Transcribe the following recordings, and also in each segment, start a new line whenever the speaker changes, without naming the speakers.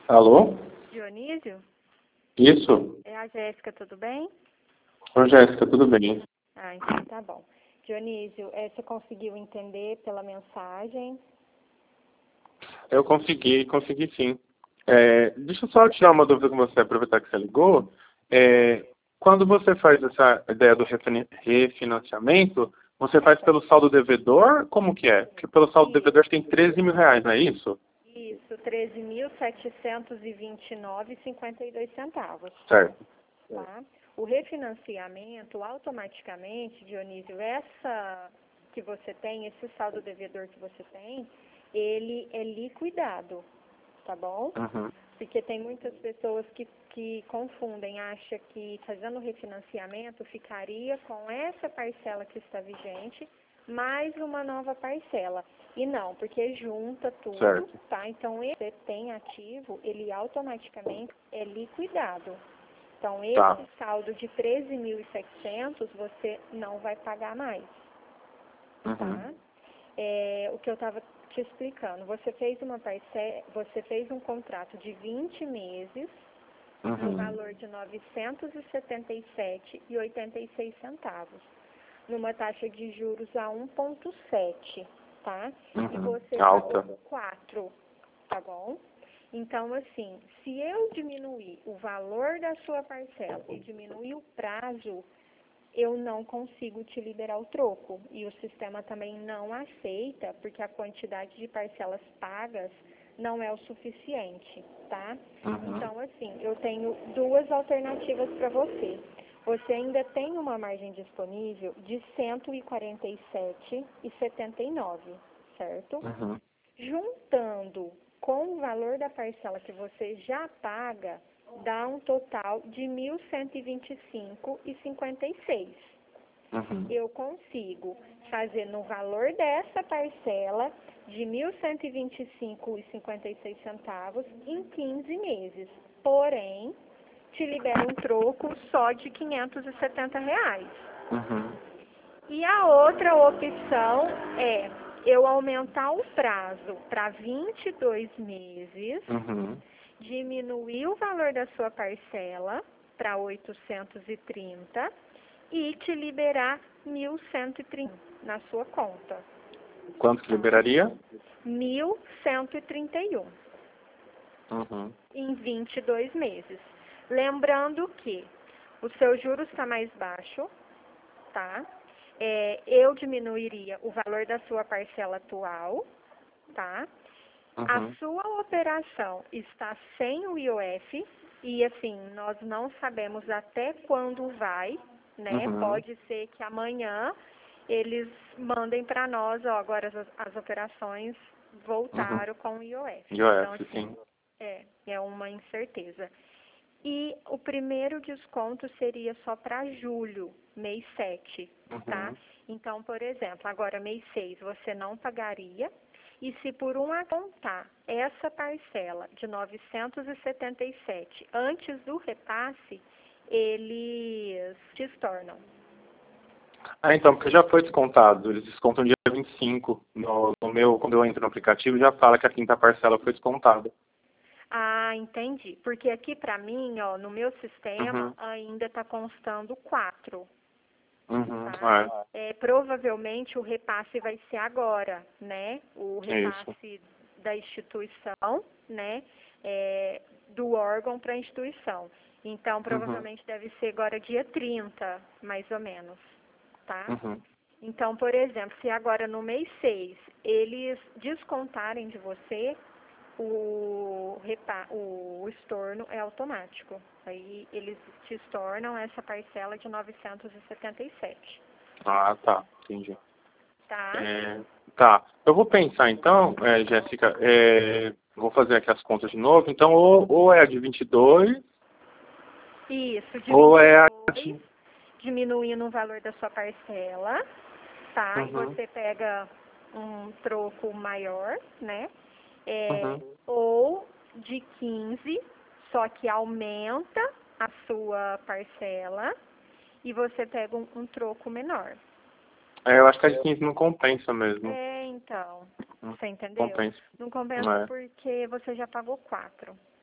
Alô?
Dionísio?
Isso?
É a Jéssica, tudo bem?
Oi, Jéssica, tudo bem?
Ah, então tá bom. Dionísio, você conseguiu entender pela mensagem?
Eu consegui sim. Deixa eu só tirar uma dúvida com você, aproveitar que você ligou. Quando você faz essa ideia do refinanciamento, você faz pelo saldo devedor? Como que é? Porque pelo saldo devedor tem R$ 13.000, não é isso?
Isso, 13.729,52.
Certo.
Tá? O refinanciamento, automaticamente, Dionísio, essa que você tem, esse saldo devedor que você tem, ele é liquidado, tá bom?
Uhum.
Porque tem muitas pessoas que confundem, acham que fazendo o refinanciamento ficaria com essa parcela que está vigente, mais uma nova parcela. E não, porque junta tudo,
Certo.
tá? Então, esse tem ativo, ele automaticamente é liquidado. Então,
Tá.
esse saldo de 13.700 você não vai pagar mais,
Uhum.
tá? O que eu estava te explicando, você fez um contrato de 20 meses no
Uhum.
valor de R$ 977,86, numa taxa de juros a 1,7, tá? E
Uhum.
você
Alta.
pagou 4, tá bom? Então, assim, se eu diminuir o valor da sua parcela e diminuir o prazo, eu não consigo te liberar o troco. E o sistema também não aceita, porque a quantidade de parcelas pagas não é o suficiente, tá?
Uhum.
Então, assim, eu tenho duas alternativas para você. Você ainda tem uma margem disponível de R$ 147,79, certo?
Uhum.
Juntando com o valor da parcela que você já paga, dá um total de R$ 1.125,56.
Uhum.
Eu consigo fazer no valor dessa parcela de R$ 1.125,56 em 15 meses. Porém, te libera um troco só de R$ 570.
Uhum.
E a outra opção é eu aumentar o prazo para 22 meses,
Uhum.
diminuir o valor da sua parcela para 830 e te liberar 1.130 na sua conta.
Quanto que liberaria?
1.131
Uhum.
em 22 meses. Lembrando que o seu juros está mais baixo, tá? Eu diminuiria o valor da sua parcela atual, tá? A
Uhum.
sua operação está sem o IOF e, assim, nós não sabemos até quando vai, né?
Uhum.
Pode ser que amanhã eles mandem para nós, ó, agora as operações voltaram com o IOF. Então,
IOF,
assim,
sim.
é uma incerteza. E o primeiro desconto seria só para julho, mês 7, tá?
Uhum.
Então, por exemplo, agora mês 6 você não pagaria. E se por um apontar essa parcela de 977 antes do repasse, eles destornam.
Então, porque já foi descontado. Eles descontam dia 25. No meu, quando eu entro no aplicativo, já fala que a quinta parcela foi descontada.
Ah, entendi. Porque aqui para mim, ó, no meu sistema,
Uhum.
ainda está constando 4.
Uhum.
Tá? Provavelmente o repasse vai ser agora, né? O
Isso.
repasse da instituição, né? Do órgão para a instituição. Então,
Uhum.
provavelmente deve ser agora dia 30, mais ou menos, tá?
Uhum.
Então, por exemplo, se agora no mês 6 eles descontarem de você, o estorno é automático. Aí eles te estornam essa parcela de 977.
Ah, tá. Entendi.
Tá?
Tá. Eu vou pensar então, Jéssica, vou fazer aqui as contas de novo. Então, ou é a de 22,
Isso, de
ou é a
22,
de...
diminuindo o valor da sua parcela, tá? E
Uhum.
você pega um troco maior, né?
Uhum.
Ou de 15, só que aumenta a sua parcela e você pega um troco menor.
Eu acho que a de 15 não compensa mesmo.
Então,
Não
você entendeu?
compensa.
Não compensa
É.
porque você já pagou 4.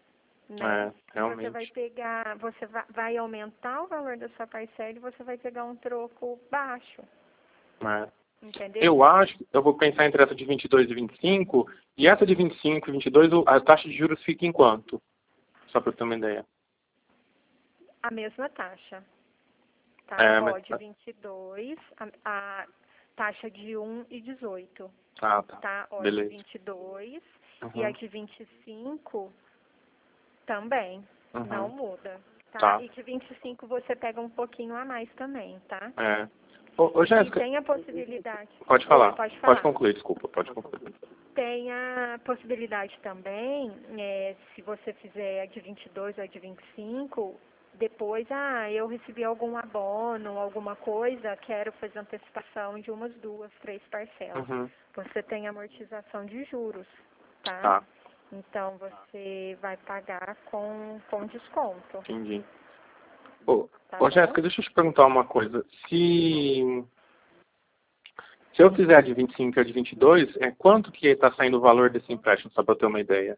né?
Realmente.
Você vai pegar, vai aumentar o valor da sua parcela e você vai pegar um troco baixo. Entendeu?
Eu acho, eu vou pensar entre essa de 22 e 25, e essa de 25 e 22, a taxa de juros fica em quanto? Só para eu ter uma ideia.
A mesma taxa. Tá?
Mas...
De 22, a taxa de 1 e 18.
Tá.
Tá?
Beleza.
De 22 e a de 25 também. Não muda. Tá? E de 25 você pega um pouquinho a mais também, tá?
Ô, Jéssica,
e tem a possibilidade...
Pode falar.
Pode falar.
Pode concluir, desculpa. Pode concluir.
Tem a possibilidade também, se você fizer a de 22 ou a de 25, depois, eu recebi algum abono, alguma coisa, quero fazer antecipação de umas 2, 3 parcelas. Você tem amortização de juros, tá? Então, você vai pagar com desconto.
Entendi. Ô, Jéssica, deixa eu te perguntar uma coisa. Se eu fizer a de 25 e a de 22, quanto que está saindo o valor desse empréstimo, só para eu ter uma ideia?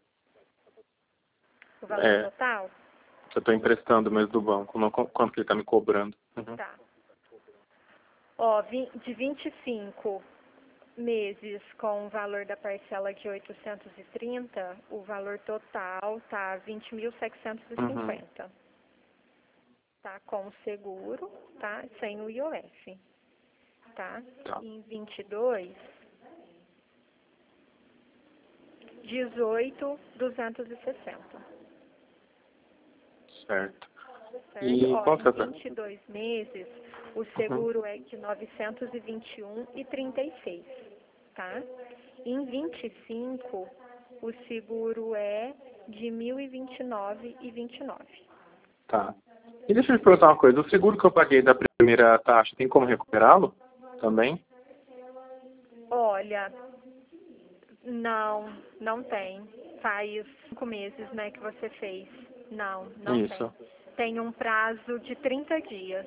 O valor total?
Que eu estou emprestando mesmo do banco, quanto que ele está me cobrando.
Tá. De 25 meses com o valor da parcela de 830, o valor total tá 20.750. Tá? Com o seguro, tá? Sem o IOF. Tá? Em 22, 18.260.
Certo.
E em 22 meses, o seguro é de 921,36, tá? Em 25, o seguro é de 1.029,29.
Tá. E deixa eu te perguntar uma coisa, o seguro que eu paguei da primeira taxa, tem como recuperá-lo também?
Olha, não tem. Faz 5 meses, né, que você fez. Não
Isso.
tem. Tem um prazo de 30 dias.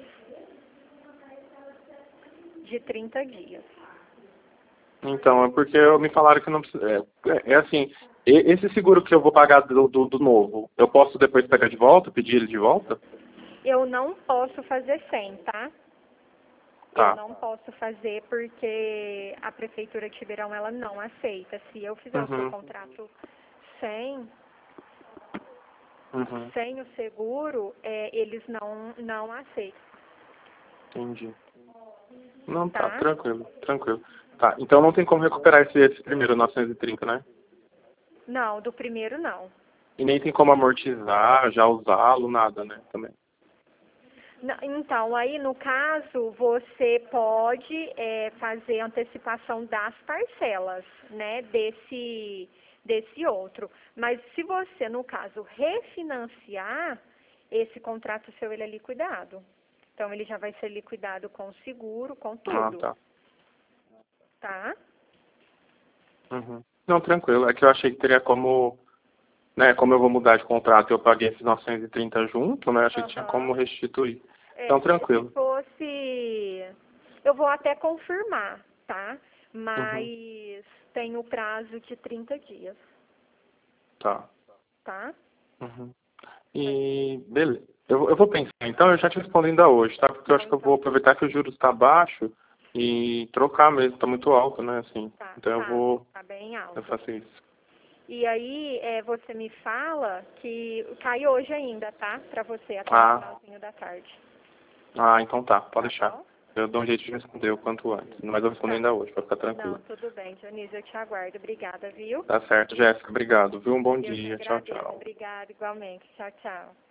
De 30 dias.
Então, é porque me falaram que não precisa... assim, esse seguro que eu vou pagar do novo, eu posso depois pegar de volta, pedir ele de volta?
Eu não posso fazer sem, tá? Eu não posso fazer porque a Prefeitura de Ribeirão, ela não aceita. Se eu fizer o seu contrato sem o seguro, eles não aceitam.
Entendi. Não, tranquilo. Tá, então não tem como recuperar esse primeiro 930, né?
Não, do primeiro não.
E nem tem como amortizar, já usá-lo, nada, né? Também.
Então, aí no caso, você pode fazer antecipação das parcelas, né, desse outro. Mas se você, no caso, refinanciar, esse contrato seu, ele é liquidado. Então, ele já vai ser liquidado com o seguro, com tudo. Tá?
Não, tranquilo. É que eu achei que teria como... Né, como eu vou mudar de contrato, eu paguei esses 930 junto, né? Achei que tinha como restituir. Então, tranquilo.
Se fosse... Eu vou até confirmar, tá? Mas tem o prazo de 30 dias.
Tá?
Uhum.
E, beleza. Eu vou pensar. Então, eu já te respondo ainda hoje, tá? Porque eu acho que eu vou aproveitar que o juros está baixo e trocar mesmo. Está muito alto, né? Assim. Então, eu vou...
Tá bem alto.
Eu faço isso.
E aí, você me fala que cai hoje ainda, tá? Pra você, até o finalzinho da tarde.
Então tá. Pode deixar.
Bom?
Eu dou um jeito de responder o quanto antes. Mas eu respondo ainda hoje, pra ficar tranquilo.
Não, tudo bem, Dionísio. Eu te aguardo. Obrigada, viu?
Tá certo, Jéssica. Obrigado, viu? Um bom dia. Tchau, tchau.
Obrigada, igualmente. Tchau, tchau.